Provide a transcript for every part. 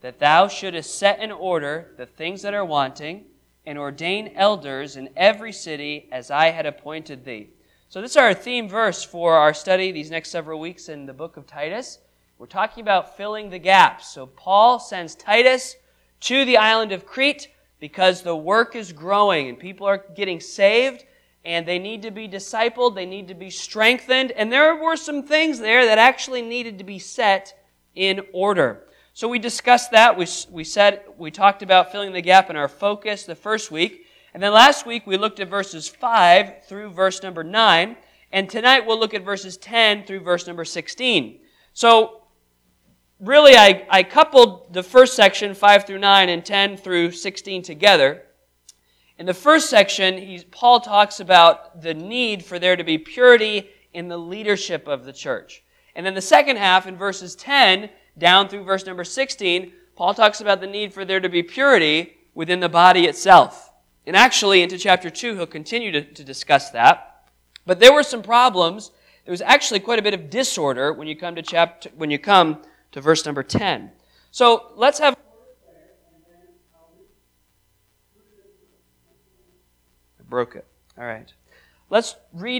that thou shouldest set in order the things that are wanting, and ordain elders in every city as I had appointed thee. So this is our theme verse for our study these next several weeks in the book of Titus. We're talking about filling the gaps. So Paul sends Titus to the island of Crete because the work is growing and people are getting saved and they need to be discipled, they need to be strengthened, and there were some things there that actually needed to be set in order. So we discussed that. We talked about filling the gap in our focus the first week. And then last week we looked at verses 5 through verse number 9. And tonight we'll look at verses 10 through verse number 16. So really I coupled the first section, 5 through 9, and 10 through 16 together. In the first section, Paul talks about the need for there to be purity in the leadership of the church. And then the second half, in verses 10 down through verse number 16, Paul talks about the need for there to be purity within the body itself. And actually, into chapter 2, he'll continue to discuss that. But there were some problems. There was actually quite a bit of disorder when you come to verse number 10. So let's have... I broke it. All right. Let's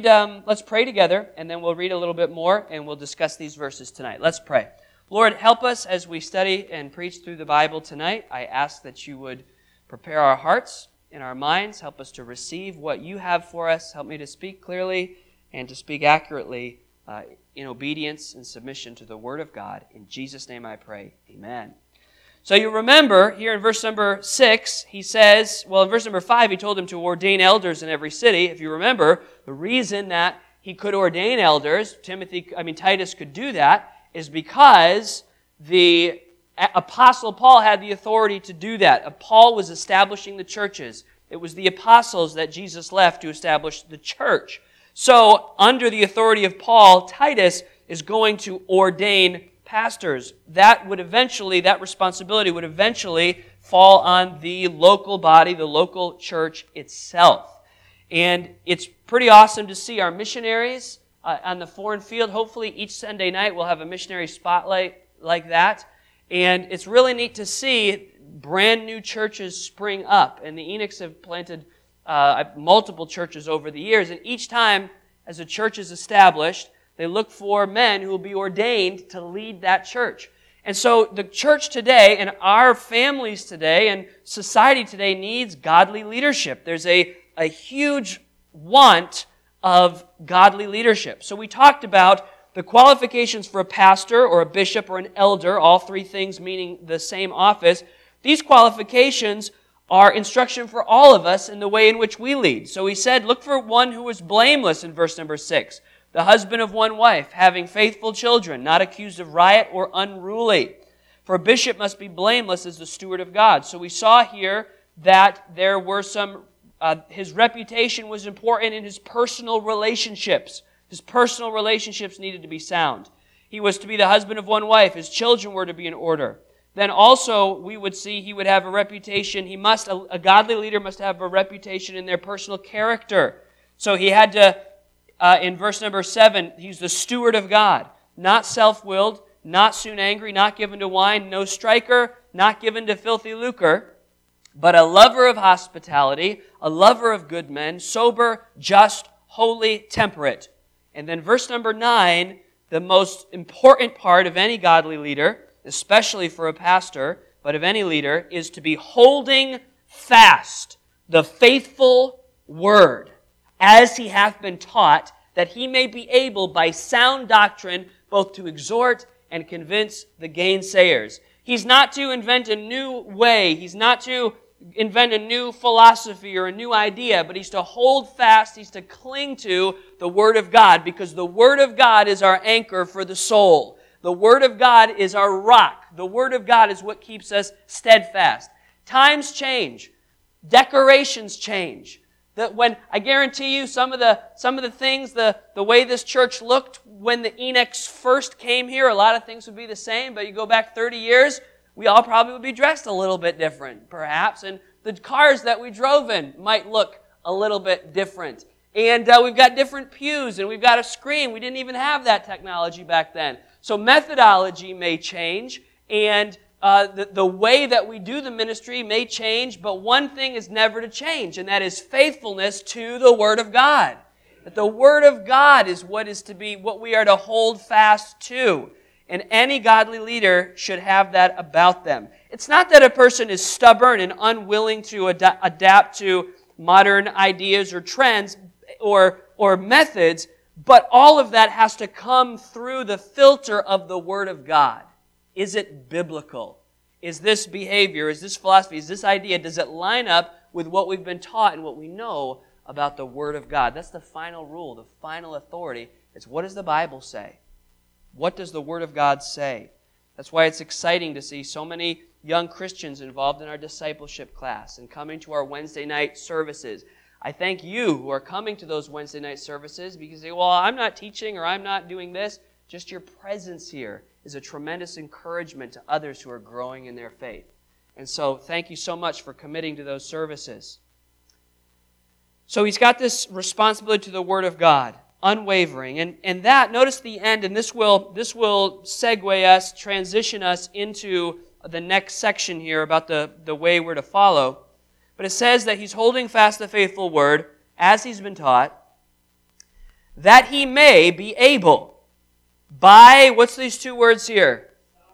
pray together, and then we'll read a little bit more, and we'll discuss these verses tonight. Let's pray. Lord, help us as we study and preach through the Bible tonight. I ask that you would prepare our hearts and our minds. Help us to receive what you have for us. Help me to speak clearly and to speak accurately in obedience and submission to the Word of God. In Jesus' name I pray. Amen. So you remember here in verse number 6, he says, in verse number 5, he told him to ordain elders in every city. If you remember, the reason that he could ordain elders, Titus could do that, is because the Apostle Paul had the authority to do that. Paul was establishing the churches. It was the apostles that Jesus left to establish the church. So, under the authority of Paul, Titus is going to ordain pastors. That responsibility would eventually fall on the local body, the local church itself. And it's pretty awesome to see our missionaries on the foreign field. Hopefully each Sunday night we'll have a missionary spotlight like that. And it's really neat to see brand new churches spring up. And the Enochs have planted multiple churches over the years. And each time as a church is established, they look for men who will be ordained to lead that church. And so the church today and our families today and society today needs godly leadership. There's a huge want of godly leadership. So we talked about the qualifications for a pastor or a bishop or an elder, all three things meaning the same office. These qualifications are instruction for all of us in the way in which we lead. So he said, look for one who is blameless in verse number 6. The husband of one wife, having faithful children, not accused of riot or unruly. For a bishop must be blameless as the steward of God. So we saw here that there were his reputation was important in his personal relationships. His personal relationships needed to be sound. He was to be the husband of one wife. His children were to be in order. Then also we would see he would have a reputation. A godly leader must have a reputation in their personal character. So he had to, in verse number 7, he's the steward of God. Not self-willed, not soon angry, not given to wine, no striker, not given to filthy lucre, but a lover of hospitality, a lover of good men, sober, just, holy, temperate. And then verse number 9, the most important part of any godly leader, especially for a pastor, but of any leader, is to be holding fast the faithful word, as he hath been taught, that he may be able by sound doctrine both to exhort and convince the gainsayers. He's not to invent a new way. He's not to invent a new philosophy or a new idea, but he's to hold fast, he's to cling to the Word of God, because the Word of God is our anchor for the soul. The Word of God is our rock. The Word of God is what keeps us steadfast. Times change. Decorations change. I guarantee you some of the things, the way this church looked when the Enochs first came here, a lot of things would be the same, but you go back 30 years, we all probably would be dressed a little bit different, perhaps, and the cars that we drove in might look a little bit different. And we've got different pews, and we've got a screen. We didn't even have that technology back then. So methodology may change, and the way that we do the ministry may change, but one thing is never to change, and that is faithfulness to the Word of God. That the Word of God is what we are to hold fast to. And any godly leader should have that about them. It's not that a person is stubborn and unwilling to adapt to modern ideas or trends or methods, but all of that has to come through the filter of the Word of God. Is it biblical? Is this behavior, is this philosophy, is this idea, does it line up with what we've been taught and what we know about the Word of God? That's the final rule, the final authority. It's what does the Bible say? What does the Word of God say? That's why it's exciting to see so many young Christians involved in our discipleship class and coming to our Wednesday night services. I thank you who are coming to those Wednesday night services because you say, well, I'm not teaching or I'm not doing this. Just your presence here is a tremendous encouragement to others who are growing in their faith. And so thank you so much for committing to those services. So he's got this responsibility to the Word of God, unwavering. And that, notice the end, and this will segue us, transition us into the next section here about the way we're to follow. But it says that he's holding fast the faithful word, as he's been taught, that he may be able, by, what's these two words here?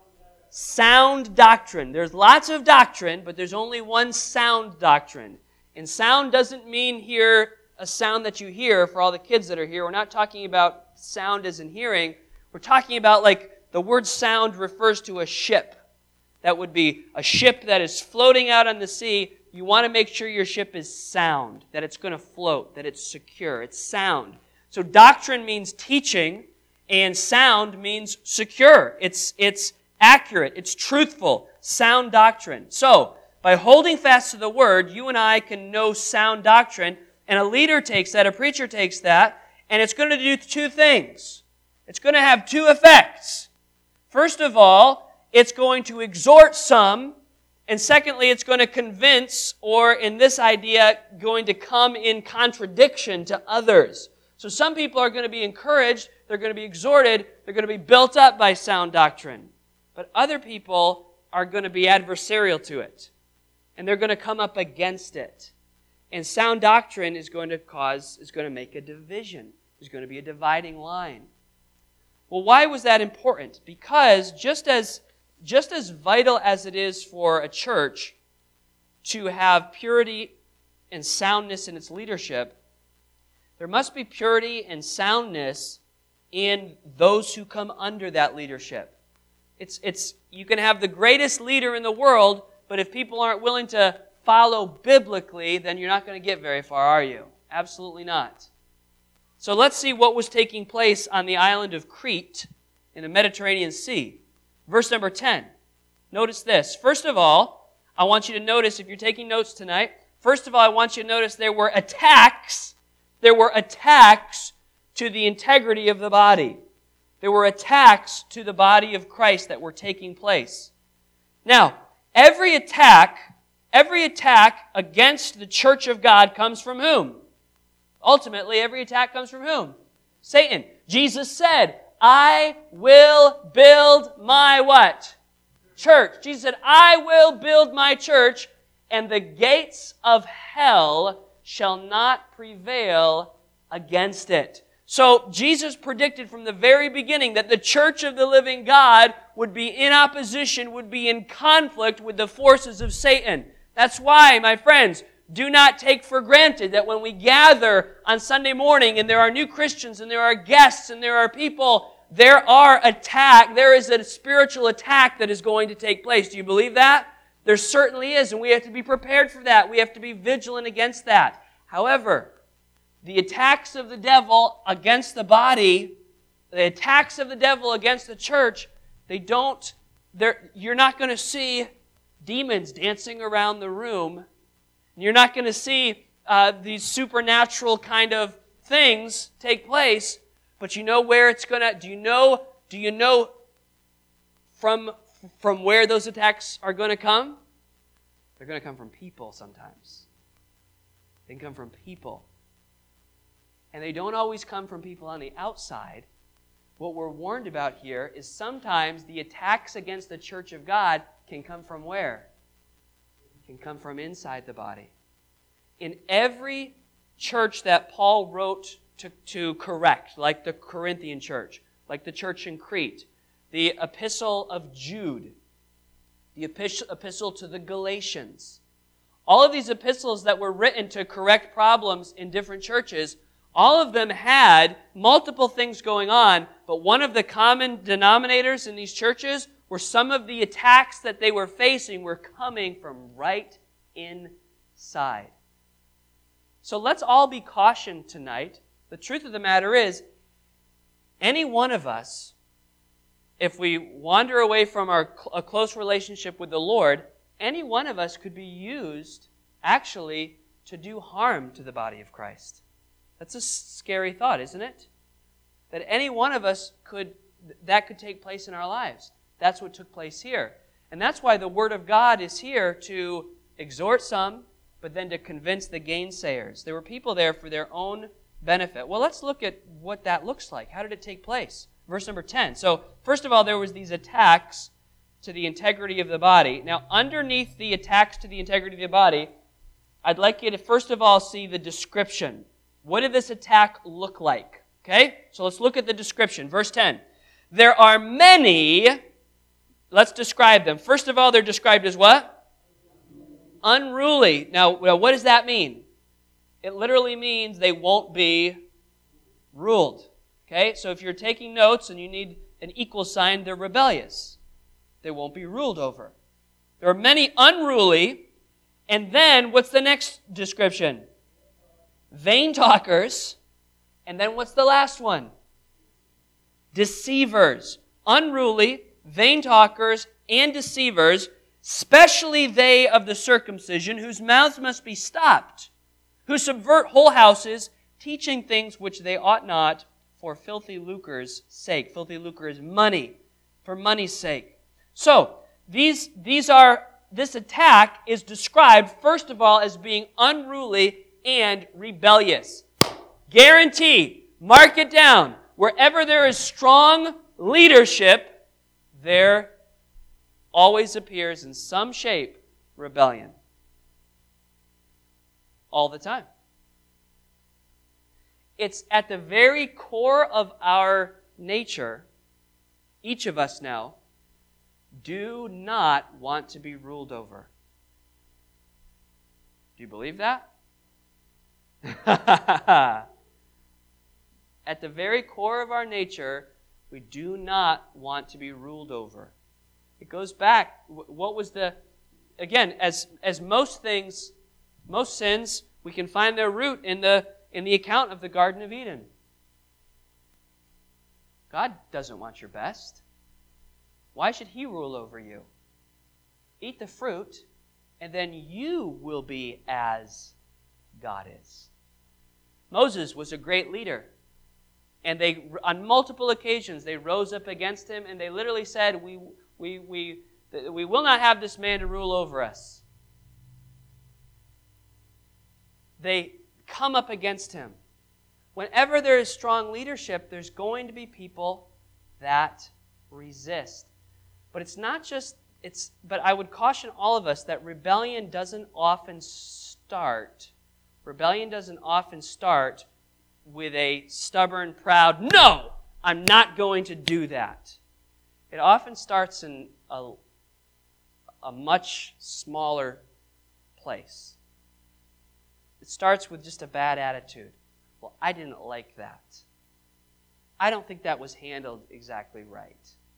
Sound doctrine. There's lots of doctrine, but there's only one sound doctrine. And sound doesn't mean here a sound that you hear for all the kids that are here. We're not talking about sound as in hearing. We're talking about, like, the word sound refers to a ship. That would be a ship that is floating out on the sea. You want to make sure your ship is sound, that it's going to float, that it's secure. It's sound. So doctrine means teaching, and sound means secure. It's accurate. It's truthful. Sound doctrine. So, by holding fast to the Word, you and I can know sound doctrine, and a leader takes that, a preacher takes that, and it's going to do two things. It's going to have two effects. First of all, it's going to exhort some, and secondly, it's going to convince, or in this idea, going to come in contradiction to others. So some people are going to be encouraged, they're going to be exhorted, they're going to be built up by sound doctrine. But other people are going to be adversarial to it, and they're going to come up against it. And sound doctrine is going to make a division. There's going to be a dividing line. Well, why was that important? Because just as vital as it is for a church to have purity and soundness in its leadership, there must be purity and soundness in those who come under that leadership. You can have the greatest leader in the world, but if people aren't willing to follow biblically, then you're not going to get very far, are you? Absolutely not. So let's see what was taking place on the island of Crete in the Mediterranean Sea. Verse number 10. Notice this. First of all, I want you to notice, if you're taking notes tonight, first of all, I want you to notice there were attacks. There were attacks to the integrity of the body. There were attacks to the body of Christ that were taking place. Now, every attack against the church of God comes from whom? Ultimately, every attack comes from whom? Satan. Jesus said, I will build my what? Church. Jesus said, I will build my church, and the gates of hell shall not prevail against it. So Jesus predicted from the very beginning that the church of the living God would be in opposition, would be in conflict with the forces of Satan. That's why, my friends, do not take for granted that when we gather on Sunday morning and there are new Christians and there are guests and there are people, there is a spiritual attack that is going to take place. Do you believe that? There certainly is, and we have to be prepared for that. We have to be vigilant against that. However, the attacks of the devil against the body, the attacks of the devil against the church, you're not going to see demons dancing around the room. You're not going to see these supernatural kind of things take place, but you know where it's going to, do you know from where those attacks are going to come? They're going to come from people sometimes. They can come from people. And they don't always come from people on the outside. What we're warned about here is sometimes the attacks against the church of God can come from where? It can come from inside the body. In every church that Paul wrote to correct, like the Corinthian church, like the church in Crete, the epistle of Jude, the epistle to the Galatians, all of these epistles that were written to correct problems in different churches, all of them had multiple things going on, but one of the common denominators in these churches were some of the attacks that they were facing were coming from right inside. So let's all be cautioned tonight. The truth of the matter is, any one of us, if we wander away from a close relationship with the Lord, any one of us could be used, actually, to do harm to the body of Christ. That's a scary thought, isn't it? That any one of us that could take place in our lives. That's what took place here. And that's why the Word of God is here to exhort some, but then to convince the gainsayers. There were people there for their own benefit. Well, let's look at what that looks like. How did it take place? Verse number 10. So, first of all, there was these attacks to the integrity of the body. Now, underneath the attacks to the integrity of the body, I'd like you to first of all see the description. What did this attack look like? Okay? So let's look at the description. Verse 10. There are many, let's describe them. First of all, they're described as what? Unruly. Now, what does that mean? It literally means they won't be ruled. Okay? So if you're taking notes and you need an equal sign, they're rebellious. They won't be ruled over. There are many unruly. And then, what's the next description? Vain talkers. And then what's the last one? Deceivers. Unruly, vain talkers, and deceivers, especially they of the circumcision, whose mouths must be stopped, who subvert whole houses, teaching things which they ought not, for filthy lucre's sake. Filthy lucre is money, for money's sake. So, this attack is described, first of all, as being unruly and rebellious. Guarantee, mark it down. Wherever there is strong leadership, there always appears in some shape rebellion. All the time. It's at the very core of our nature, each of us now, do not want to be ruled over. Do you believe that? At the very core of our nature, we do not want to be ruled over. It goes back, again, as most things, most sins, we can find their root in the account of the Garden of Eden. God doesn't want your best. Why should He rule over you? Eat the fruit, and then you will be as God is. Moses was a great leader. And on multiple occasions, they rose up against him, and they literally said, we will not have this man to rule over us. They come up against him. Whenever there is strong leadership, there's going to be people that resist. But it's not just, but I would caution all of us that rebellion doesn't often start with a stubborn, proud, no, I'm not going to do that. It often starts in a much smaller place. It starts with just a bad attitude. Well, I didn't like that. I don't think that was handled exactly right.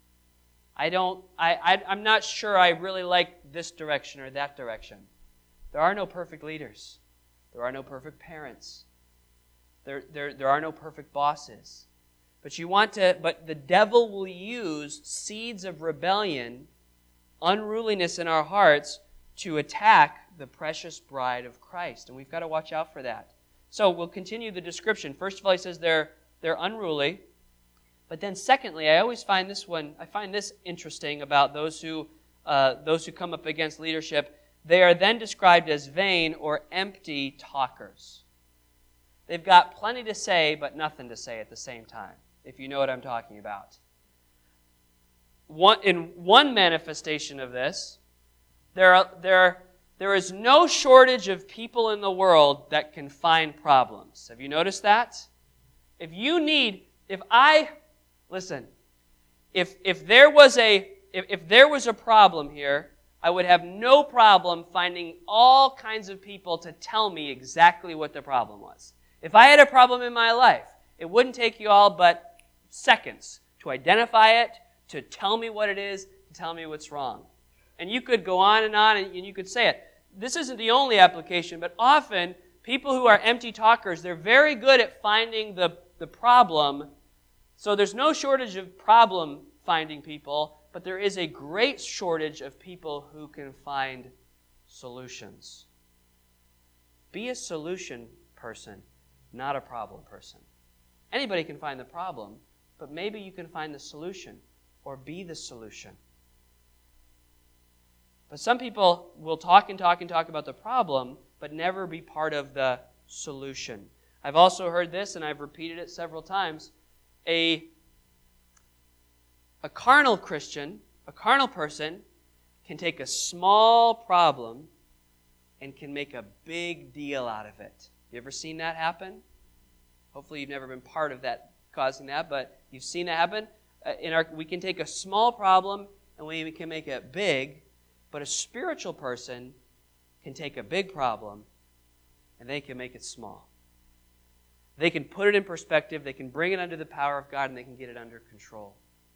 I'm not sure I really like this direction or that direction. There are no perfect leaders. There are no perfect parents. There are no perfect bosses. But the devil will use seeds of rebellion, unruliness in our hearts to attack the precious bride of Christ. And we've got to watch out for that. So we'll continue the description. First of all, he says they're unruly. But then secondly, I find this interesting about those who come up against leadership. They are then described as vain or empty talkers. They've got plenty to say, but nothing to say at the same time, if you know what I'm talking about. In one manifestation of this, There is no shortage of people in the world that can find problems. Have you noticed that? If there was a problem here, I would have no problem finding all kinds of people to tell me exactly what the problem was. If I had a problem in my life, it wouldn't take you all but seconds to identify it, to tell me what it is, to tell me what's wrong. And you could go on and you could say it. This isn't the only application, but often people who are empty talkers, they're very good at finding the problem. So there's no shortage of problem finding people, but there is a great shortage of people who can find solutions. Be a solution person, not a problem person. Anybody can find the problem, but maybe you can find the solution or be the solution. But some people will talk about the problem, but never be part of the solution. I've also heard this, and I've repeated it several times. A carnal Christian, a carnal person, can take a small problem and can make a big deal out of it. You ever seen that happen? Hopefully you've never been part of that, causing that, but you've seen it happen. We can take a small problem and we can make it big, but a spiritual person can take a big problem and they can make it small. They can put it in perspective, they can bring it under the power of God, and they can get it under control.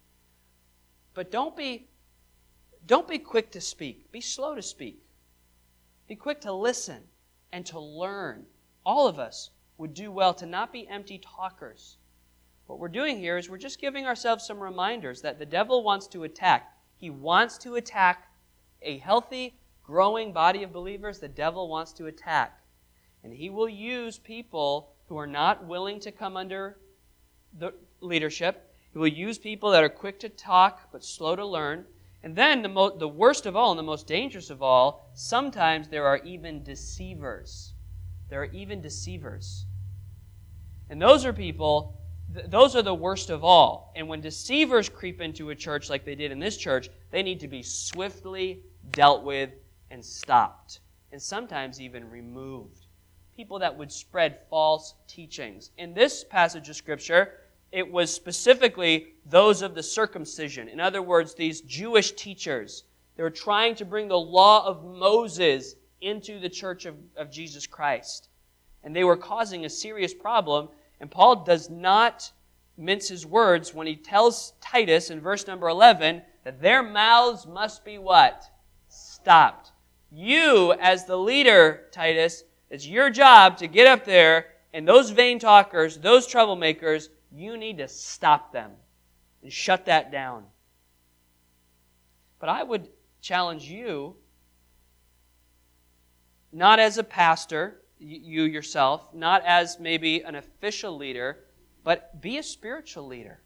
But don't be quick to speak. Be slow to speak. Be quick to listen and to learn. All of us would do well to not be empty talkers. What we're doing here is we're just giving ourselves some reminders that the devil wants to attack. He wants to attack a healthy, growing body of believers. The devil wants to attack. And he will use people who are not willing to come under the leadership. He will use people that are quick to talk but slow to learn. And then the worst of all and the most dangerous of all, sometimes there are even deceivers. There are even deceivers. And those are people, those are the worst of all. And when deceivers creep into a church like they did in this church, they need to be swiftly dealt with and stopped. And sometimes even removed. People that would spread false teachings. In this passage of Scripture, it was specifically those of the circumcision. In other words, these Jewish teachers. They were trying to bring the law of Moses into the church of Jesus Christ. And they were causing a serious problem. And Paul does not mince his words when he tells Titus in verse number 11 that their mouths must be what? Stopped. You, as the leader, Titus, it's your job to get up there, and those vain talkers, those troublemakers, you need to stop them and shut that down. But I would challenge you, not as a pastor, you yourself, not as maybe an official leader, but be a spiritual leader.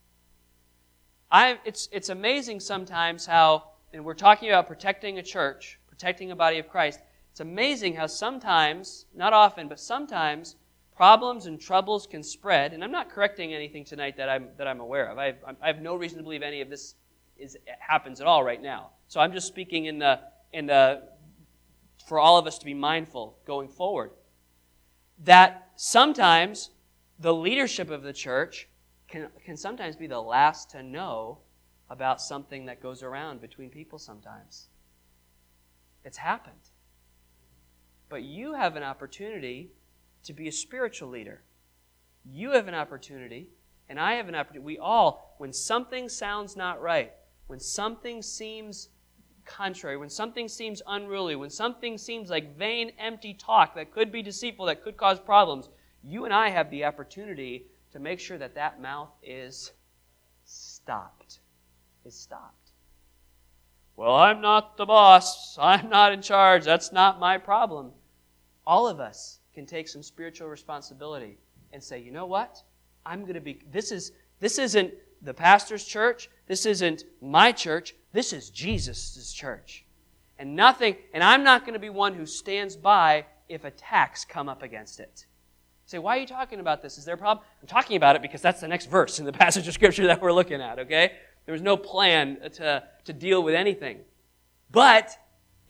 It's amazing sometimes how, and we're talking about protecting a church, protecting a body of Christ, it's amazing how sometimes, not often, but sometimes, problems and troubles can spread. And I'm not correcting anything tonight that I'm aware of. I have no reason to believe any of this happens at all right now. So I'm just speaking in the for all of us to be mindful going forward. That sometimes the leadership of the church can sometimes be the last to know about something that goes around between people sometimes. It's happened. But you have an opportunity to be a spiritual leader. You have an opportunity, and I have an opportunity. We all, when something sounds not right, when something seems contrary, when something seems unruly, when something seems like vain, empty talk that could be deceitful, that could cause problems, you and I have the opportunity to make sure that that mouth is stopped. Is stopped. Well, I'm not the boss. I'm not in charge. That's not my problem. All of us can take some spiritual responsibility and say, you know what? This isn't the pastor's church. This isn't my church. This is Jesus' church. And I'm not going to be one who stands by if attacks come up against it. You say, why are you talking about this? Is there a problem? I'm talking about it because that's the next verse in the passage of Scripture that we're looking at, okay? There was no plan to deal with anything. But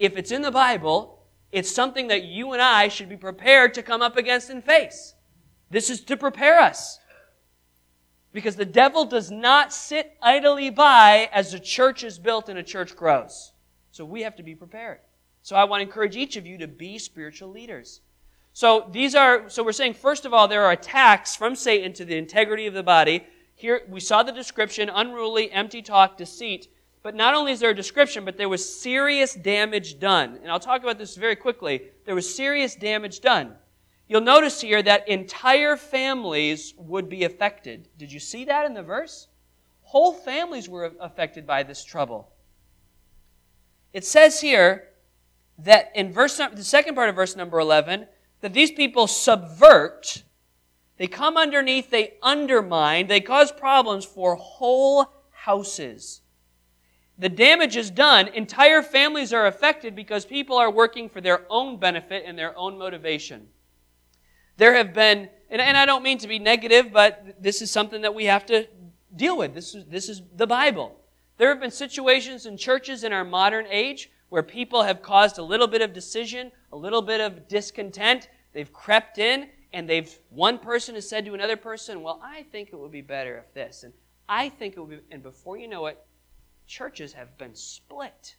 if it's in the Bible, it's something that you and I should be prepared to come up against and face. This is to prepare us. Because the devil does not sit idly by as a church is built and a church grows. So we have to be prepared. So I want to encourage each of you to be spiritual leaders. So we're saying, first of all, there are attacks from Satan to the integrity of the body. Here we saw the description: unruly, empty talk, deceit. But not only is there a description, but there was serious damage done. And I'll talk about this very quickly. There was serious damage done. You'll notice here that entire families would be affected. Did you see that in the verse? Whole families were affected by this trouble. It says here that in the second part of verse number 11, that these people subvert, they come underneath, they undermine, they cause problems for whole houses. The damage is done. Entire families are affected because people are working for their own benefit and their own motivation. There have been, and I don't mean to be negative, but this is something that we have to deal with. This is the Bible. There have been situations in churches in our modern age where people have caused a little bit of decision, a little bit of discontent. They've crept in, and one person has said to another person, well, I think it would be better if this, and I think it would be, and before you know it, churches have been split.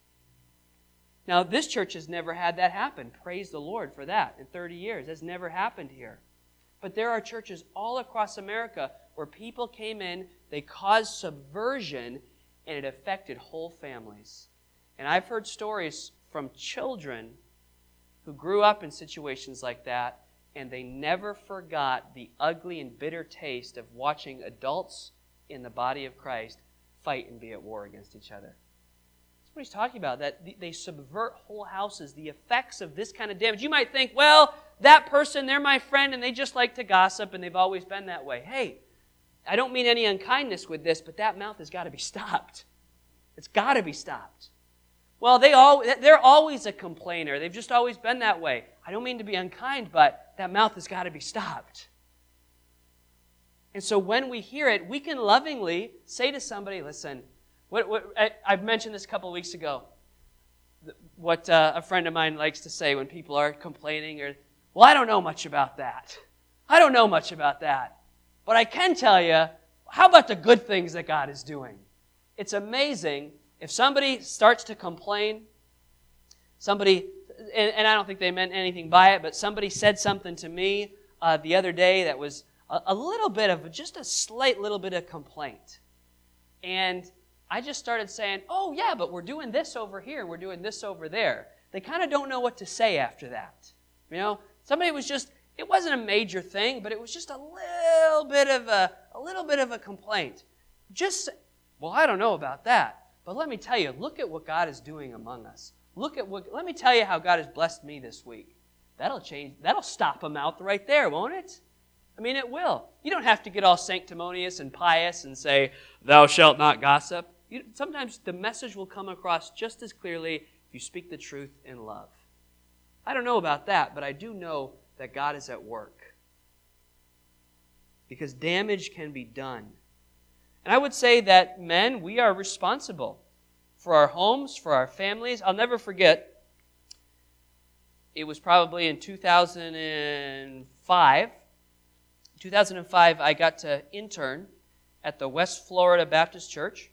Now, this church has never had that happen. Praise the Lord for that. In 30 years, that's never happened here. But there are churches all across America where people came in, they caused subversion, and it affected whole families. And I've heard stories from children who grew up in situations like that, and they never forgot the ugly and bitter taste of watching adults in the body of Christ fight and be at war against each other. That's what he's talking about, that they subvert whole houses, the effects of this kind of damage. You might think, well, that person, they're my friend, and they just like to gossip, and they've always been that way. Hey, I don't mean any unkindness with this, but that mouth has got to be stopped. It's got to be stopped. Well, they're always a complainer. They've just always been that way. I don't mean to be unkind, but that mouth has got to be stopped. And so when we hear it, we can lovingly say to somebody, listen, I mentioned this a couple of weeks ago, what a friend of mine likes to say when people are complaining, well, I don't know much about that. I don't know much about that. But I can tell you, how about the good things that God is doing? It's amazing if somebody starts to complain, and I don't think they meant anything by it, but somebody said something to me the other day that was a little bit of, just a slight little bit of complaint. And I just started saying, oh yeah, but we're doing this over here, and we're doing this over there. They kind of don't know what to say after that. You know, somebody was just, it wasn't a major thing, but it was just a little bit of a complaint. Well, I don't know about that. But let me tell you, look at what God is doing among us. Let me tell you how God has blessed me this week. That'll stop a mouth right there, won't it? I mean, it will. You don't have to get all sanctimonious and pious and say, thou shalt not gossip. Sometimes the message will come across just as clearly if you speak the truth in love. I don't know about that, but I do know that God is at work. Because damage can be done. And I would say that men, we are responsible for our homes, for our families. I'll never forget, it was probably in 2005. In 2005, I got to intern at the West Florida Baptist Church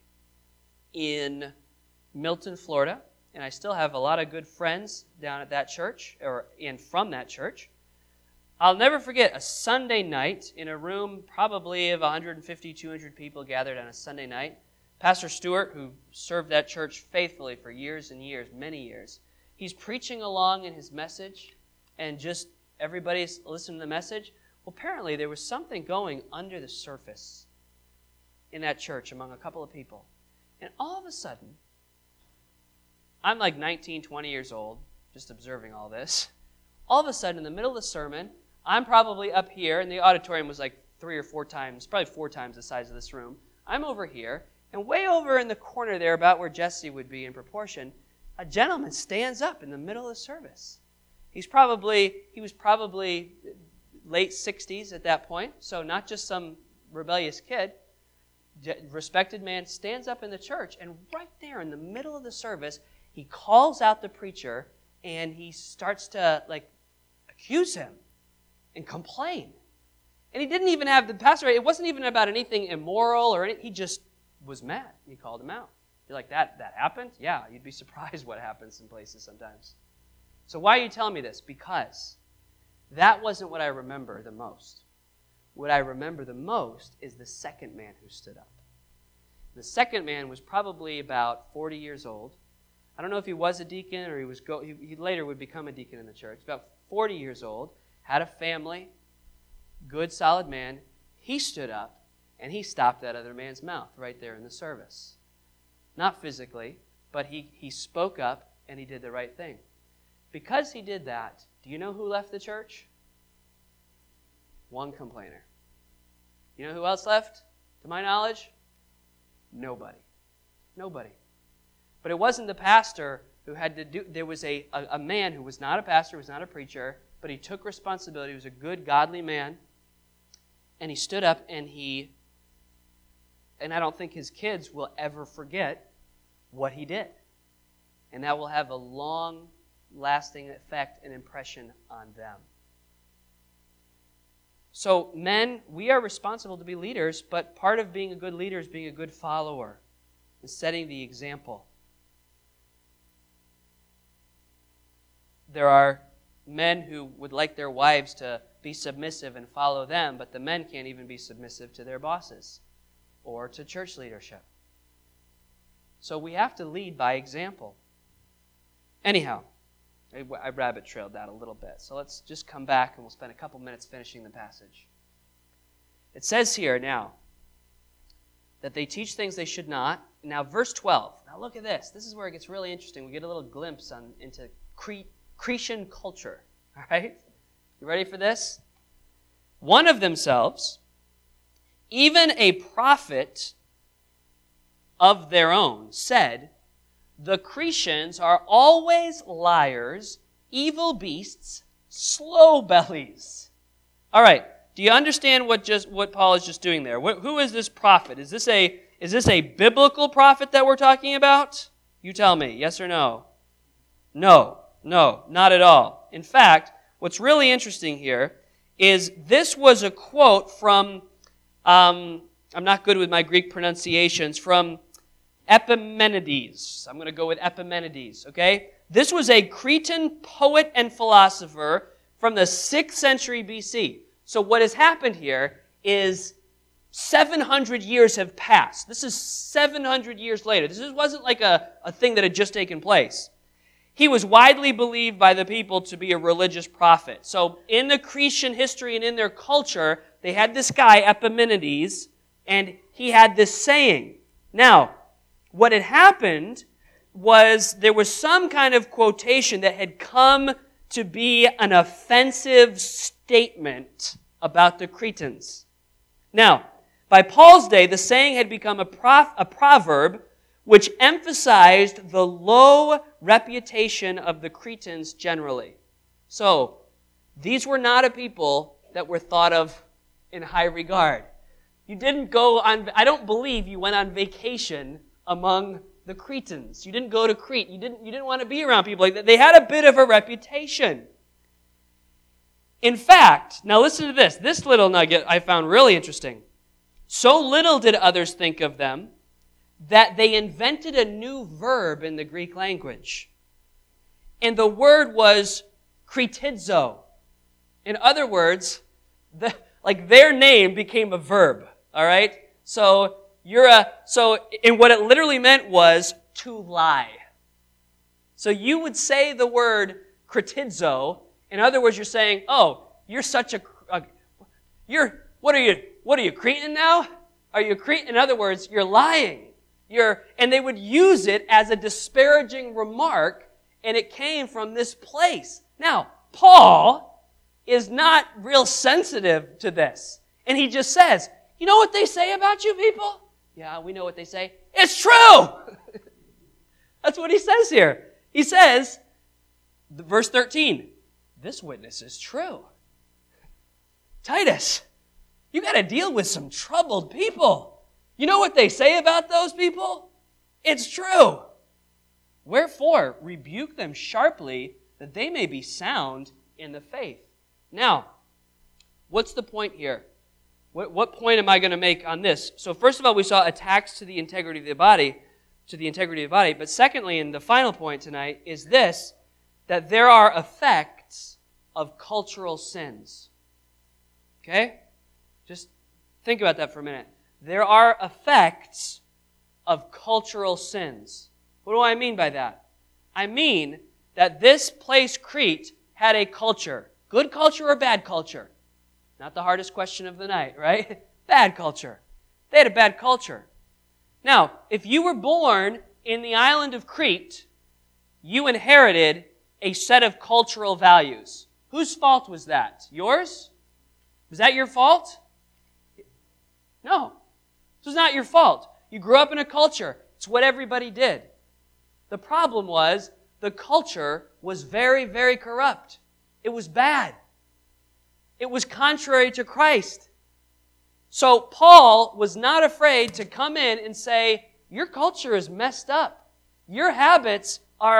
in Milton, Florida. And I still have a lot of good friends down at that church, and from that church. I'll never forget a Sunday night in a room probably of 150, 200 people gathered on a Sunday night. Pastor Stewart, who served that church faithfully for years and years, many years, he's preaching along in his message, and just everybody's listening to the message. Well, apparently there was something going under the surface in that church among a couple of people. And all of a sudden, I'm like 19, 20 years old, just observing all this. All of a sudden, in the middle of the sermon, I'm probably up here, and the auditorium was like 3 or 4 times, probably 4 times the size of this room. I'm over here, and way over in the corner there, about where Jesse would be in proportion, a gentleman stands up in the middle of the service. He was probably late 60s at that point, so not just some rebellious kid. Respected man stands up in the church, and right there in the middle of the service, he calls out the preacher and he starts to accuse him and complain. And he didn't even have the pastor, it wasn't even about anything immoral or anything, he just was mad. He called him out. You're like, that happened? Yeah, you'd be surprised what happens in places sometimes. So why are you telling me this? Because that wasn't what I remember the most. What I remember the most is the second man who stood up. The second man was probably about 40 years old. I don't know if he was a deacon or he later would become a deacon in the church. About 40 years old, had a family, good, solid man. He stood up and he stopped that other man's mouth right there in the service. Not physically, but he spoke up and he did the right thing. Because he did that, do you know who left the church? One complainer. You know who else left, to my knowledge? Nobody. But it wasn't the pastor who had to do, there was a man who was not a pastor, was not a preacher, but he took responsibility. He was a good, godly man. And he stood up and I don't think his kids will ever forget what he did. And that will have a long-lasting effect and impression on them. So, men, we are responsible to be leaders, but part of being a good leader is being a good follower and setting the example. There are men who would like their wives to be submissive and follow them, but the men can't even be submissive to their bosses or to church leadership. So we have to lead by example. Anyhow, I rabbit trailed that a little bit. So let's just come back and we'll spend a couple minutes finishing the passage. It says here now that they teach things they should not. Now verse 12. Now look at this. This is where it gets really interesting. We get a little glimpse into Cretan culture. All right? You ready for this? One of themselves, even a prophet of their own, said, "The Cretans are always liars, evil beasts, slow bellies." All right. Do you understand what Paul is just doing there? Who is this prophet? Is this a biblical prophet that we're talking about? You tell me, yes or no? No, not at all. In fact, what's really interesting here is this was a quote from, I'm not good with my Greek pronunciations, from Epimenides. I'm going to go with Epimenides, okay? This was a Cretan poet and philosopher from the 6th century BC. So what has happened here is 700 years have passed. This is 700 years later. This wasn't like a thing that had just taken place. He was widely believed by the people to be a religious prophet. So in the Cretan history and in their culture, they had this guy, Epimenides, and he had this saying. Now, what had happened was there was some kind of quotation that had come to be an offensive statement about the Cretans. Now, by Paul's day, the saying had become a proverb which emphasized the low reputation of the Cretans generally. So, these were not a people that were thought of in high regard. You didn't go on, I don't believe you went on vacation among the Cretans. You didn't go to Crete. You didn't want to be around people like that. They had a bit of a reputation. In fact, now listen to this. This little nugget I found really interesting. So little did others think of them that they invented a new verb in the Greek language. And the word was kritizo. In other words, their name became a verb. All right? So and what it literally meant was to lie. So you would say the word kritizo. In other words, you're saying, "Oh, you're such what are you, Cretan now? Are you Cretan?" In other words, you're lying. And they would use it as a disparaging remark, and it came from this place. Now, Paul is not real sensitive to this. And he just says, "You know what they say about you people?" "Yeah, we know what they say." "It's true!" That's what he says here. He says, verse 13, "This witness is true." Titus, you got to deal with some troubled people. You know what they say about those people? It's true. Wherefore, rebuke them sharply, that they may be sound in the faith. Now, what's the point here? What point am I going to make on this? So first of all, we saw attacks to the integrity of the body, But secondly, and the final point tonight, is this, that there are effects of cultural sins. Okay? Just think about that for a minute. There are effects of cultural sins. What do I mean by that? I mean that this place, Crete, had a culture. Good culture or bad culture? Not the hardest question of the night, right? Bad culture. They had a bad culture. Now, if you were born in the island of Crete, you inherited a set of cultural values. Whose fault was that? Yours? Was that your fault? No. This was not your fault. You grew up in a culture. It's what everybody did. The problem was the culture was very, very corrupt. It was bad. It was contrary to Christ. So Paul was not afraid to come in and say, your culture is messed up. Your habits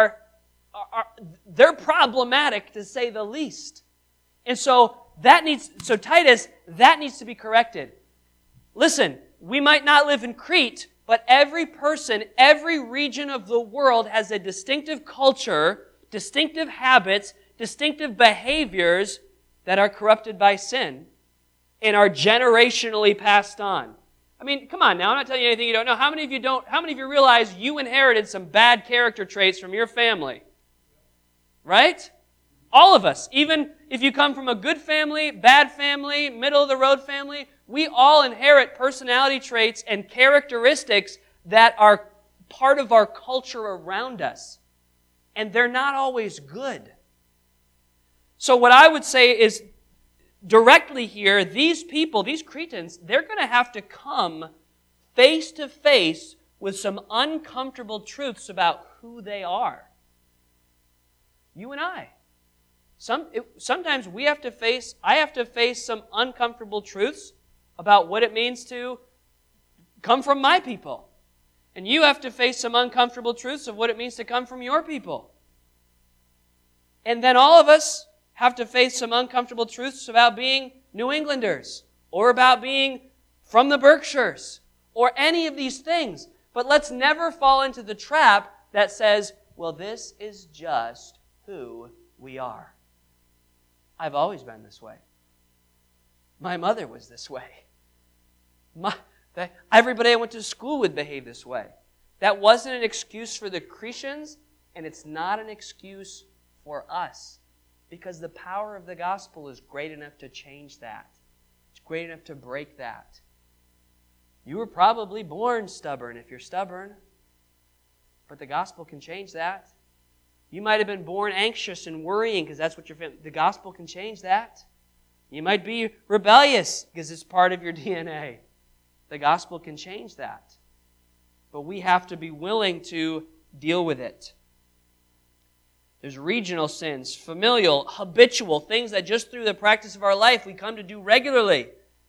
they're problematic to say the least. And so Titus, that needs to be corrected. Listen, we might not live in Crete, but every person, every region of the world has a distinctive culture, distinctive habits, distinctive behaviors that are corrupted by sin and are generationally passed on. I mean, come on now, I'm not telling you anything you don't know. How many of you realize you inherited some bad character traits from your family? Right? All of us. Even if you come from a good family, bad family, middle of the road family, we all inherit personality traits and characteristics that are part of our culture around us. And they're not always good. So what I would say is, directly here, these people, these Cretans, they're going to have to come face to face with some uncomfortable truths about who they are. You and I. Sometimes I have to face some uncomfortable truths about what it means to come from my people. And you have to face some uncomfortable truths of what it means to come from your people. And then all of us have to face some uncomfortable truths about being New Englanders or about being from the Berkshires or any of these things. But let's never fall into the trap that says, well, this is just who we are. I've always been this way. My mother was this way. Everybody I went to school with behaved this way. That wasn't an excuse for the Cretans, and it's not an excuse for us. Because the power of the gospel is great enough to change that. It's great enough to break that. You were probably born stubborn if you're stubborn. But the gospel can change that. You might have been born anxious and worrying because that's what you're feeling. The gospel can change that. You might be rebellious because it's part of your DNA. The gospel can change that. But we have to be willing to deal with it. There's regional sins, familial, habitual, things that just through the practice of our life we come to do regularly.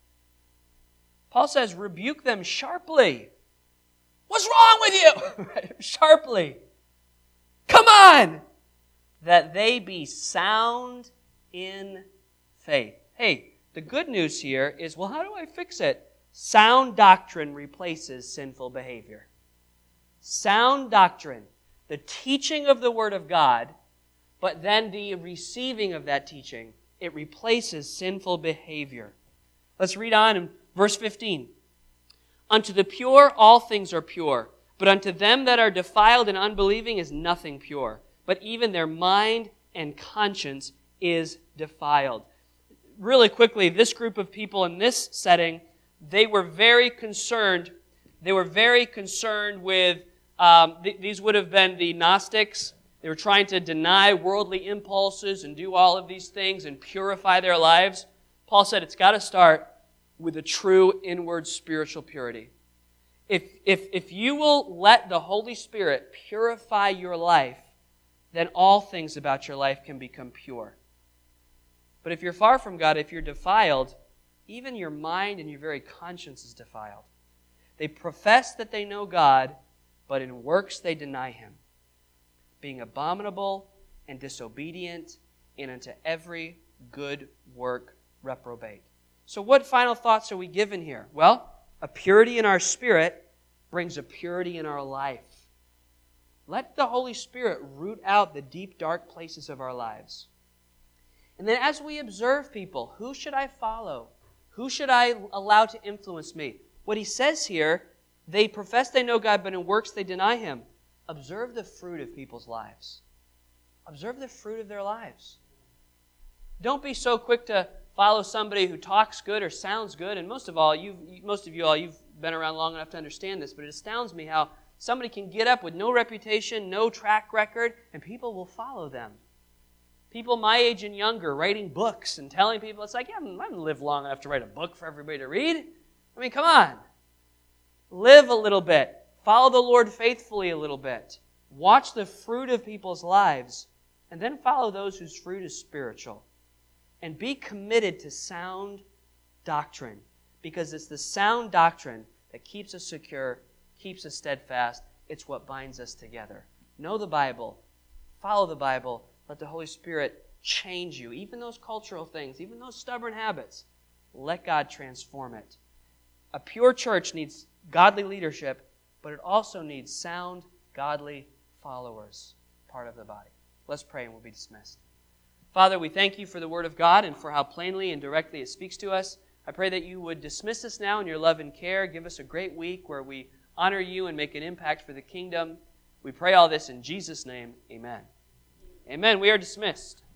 Paul says, rebuke them sharply. What's wrong with you? Sharply. Come on! That they be sound in faith. Hey, the good news here is, well, how do I fix it? Sound doctrine replaces sinful behavior. Sound doctrine. The teaching of the Word of God, but then the receiving of that teaching, it replaces sinful behavior. Let's read on in verse 15. Unto the pure all things are pure, but unto them that are defiled and unbelieving is nothing pure. But even their mind and conscience is defiled. Really quickly, this group of people in this setting, they were very concerned. They were very concerned with, these would have been the Gnostics. They were trying to deny worldly impulses and do all of these things and purify their lives. Paul said it's got to start with a true inward spiritual purity. If you will let the Holy Spirit purify your life, then all things about your life can become pure. But if you're far from God, if you're defiled, even your mind and your very conscience is defiled. They profess that they know God, but in works they deny Him. being abominable and disobedient, and unto every good work reprobate. So what final thoughts are we given here? Well, a purity in our spirit brings a purity in our life. Let the Holy Spirit root out the deep, dark places of our lives. And then as we observe people, who should I follow? Who should I allow to influence me? What he says here, they profess they know God, but in works they deny Him. Observe the fruit of people's lives. Observe the fruit of their lives. Don't be so quick to follow somebody who talks good or sounds good. And most of you all, you've been around long enough to understand this, but it astounds me how somebody can get up with no reputation, no track record, and people will follow them. People my age and younger writing books and telling people, it's like, yeah, I haven't lived long enough to write a book for everybody to read. I mean, come on. Live a little bit. Follow the Lord faithfully a little bit. Watch the fruit of people's lives, and then follow those whose fruit is spiritual. And be committed to sound doctrine, because it's the sound doctrine that keeps us secure, keeps us steadfast. It's what binds us together. Know the Bible. Follow the Bible. Let the Holy Spirit change you. Even those cultural things, even those stubborn habits, let God transform it. A pure church needs godly leadership, but it also needs sound, godly followers, part of the body. Let's pray and we'll be dismissed. Father, we thank you for the Word of God and for how plainly and directly it speaks to us. I pray that you would dismiss us now in your love and care. Give us a great week where we honor you and make an impact for the kingdom. We pray all this in Jesus' name. Amen. Amen. We are dismissed.